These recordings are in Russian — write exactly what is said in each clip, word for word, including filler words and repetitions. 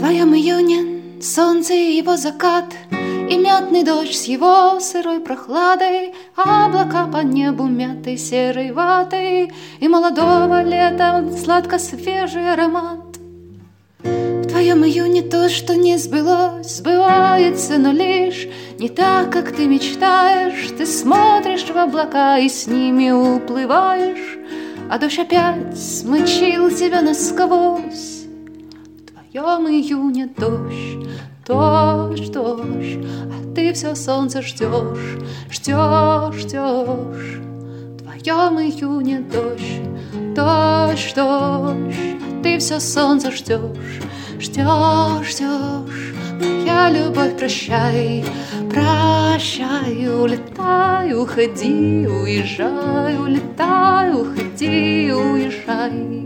твоем июне солнце и его закат, и мятный дождь с его сырой прохладой, облака по небу мятой серой ватой, и молодого лета сладко-свежий аромат. В твоем июне то, что не сбылось, сбывается, но лишь не так, как ты мечтаешь. Ты смотришь в облака и с ними уплываешь, а дождь опять смочил тебя насквозь. В твоем июне дождь, дождь, дождь, а ты все солнце ждешь, ждешь, ждешь. В твоем июне дождь, дождь, дождь, а ты все солнце ждешь, ждешь, ждешь. Моя любовь, прощай, прощай, улетай, уходи, уезжай, улетай, уходи, уезжай.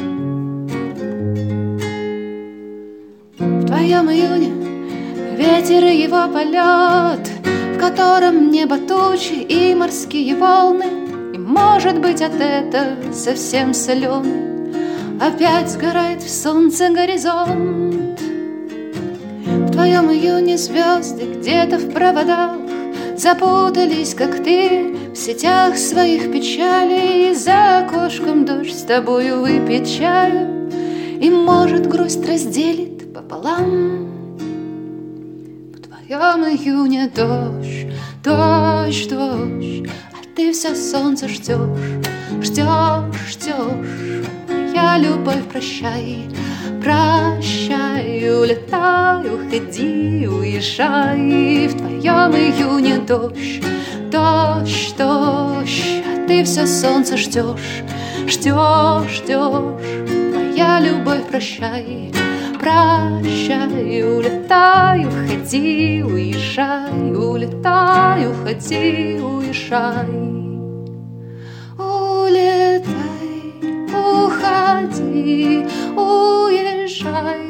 В твоем июне ветер и его полет, в котором небо тучи и морские волны, и, может быть, от этого совсем соленый опять сгорает в солнце горизонт. В твоем июне звезды где-то в проводах запутались, как ты, в сетях своих печалей, и за окошком дождь с тобою выпьет чаю, и, может, грусть разделит пополам. В твоем июне дождь, дождь, дождь, а ты все солнце ждешь, ждешь, ждешь. Моя любовь, прощай, прощай, улетай, уходи, уезжай. В твоем июне дождь, дождь, дождь, а ты все солнце ждешь, ждешь, ждешь. Моя любовь, прощай, прощай, улетай, уходи, уезжай, улетай, уходи, уезжай. Улетай, уходи, уезжай,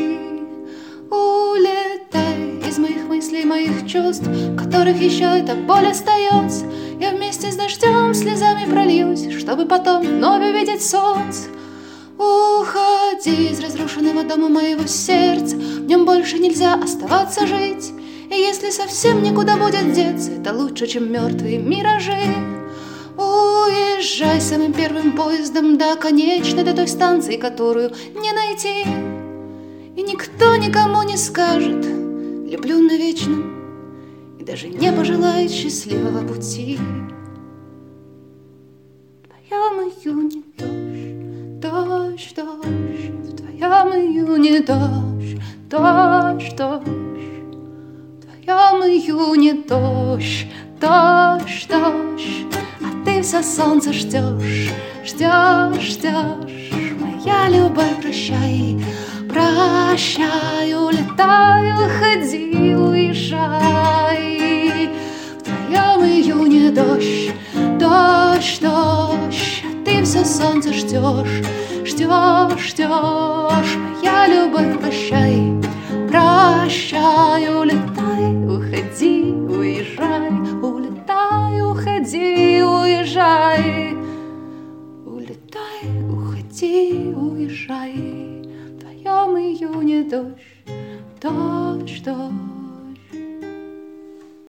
улетай из моих мыслей, моих чувств, в которых еще эта боль остается. Я вместе с дождем слезами прольюсь, чтобы потом вновь увидеть солнце. Уходи из разрушенного дома моего сердца, в нем больше нельзя оставаться жить. И если совсем никуда будет деться, это лучше, чем мертвые миражи. Уезжай самым первым поездом до конечной, до той станции, которую не найти. И никто никому не скажет «люблю навечно», и даже не пожелает счастливого пути. В твоем июне дождь, дождь, дождь, в твоем июне дождь, дождь, дождь, в твоем июне дождь, дождь, дождь, а ты все солнце ждешь, ждешь, ждешь. Моя любовь, прощай, прощай, улетай, уходи, уезжай. В твоем июне дождь, дождь, дождь, а ты все солнце ждешь, ждешь, ждешь. Моя любовь, прощай, прощай, улетай, уходи, уезжай, улетай, уходи, уезжай, улетай, уходи, уезжай. В твоем июне дождь, дождь, дождь.